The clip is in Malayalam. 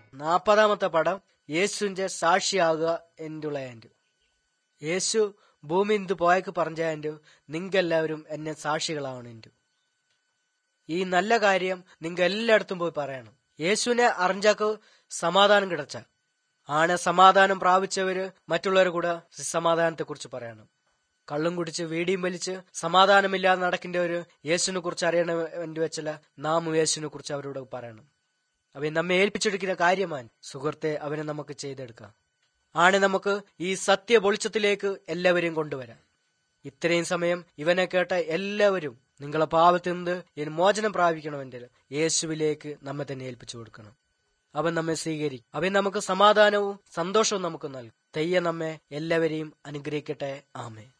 40 പടം യേശുവിന്റെ സാക്ഷിയാകുക എന്തുള്ളു. യേശു ഭൂമി ഇന്ത് പോയക്ക് പറഞ്ഞു, നിങ്ങെല്ലാവരും എന്നെ സാക്ഷികളാവണു. ഈ നല്ല കാര്യം നിങ്ങ എല്ലായിടത്തും പോയി പറയണം. യേശുവിനെ അറിഞ്ഞാക്ക് സമാധാനം കിടച്ച ആണ്. സമാധാനം പ്രാപിച്ചവര് മറ്റുള്ളവരെ കൂടെ സമാധാനത്തെ കുറിച്ച് പറയണം. കള്ളും കുടിച്ച് വീടിയും വലിച്ച് സമാധാനമില്ലാതെ നടക്കേണ്ടവര് യേശുവിനെ കുറിച്ച് അറിയണമെന്ന് വെച്ചാൽ നാം യേശുവിനെ കുറിച്ച് അവരോട് പറയണം. അവൻ നമ്മെ ഏൽപ്പിച്ചെടുക്കുന്ന കാര്യമാണ് സുഹൃത്തെ, അവനെ നമുക്ക് ചെയ്തെടുക്കാം. ആണ് നമുക്ക് ഈ സത്യ വെളിച്ചത്തിലേക്ക് എല്ലാവരെയും കൊണ്ടുവരാം. ഇത്രയും സമയം ഇവനെ കേട്ട എല്ലാവരും നിങ്ങളെ പാപത്തിൽ നിന്ന് മോചനം പ്രാപിക്കണമെങ്കിൽ യേശുവിലേക്ക് നമ്മെ തന്നെ ഏൽപ്പിച്ചു കൊടുക്കണം. അവൻ നമ്മെ സ്വീകരിക്കും. അവൻ നമുക്ക് സമാധാനവും സന്തോഷവും നമുക്ക് നൽകും. തെയ്യ നമ്മെ എല്ലാവരെയും അനുഗ്രഹിക്കട്ടെ. ആമേൻ.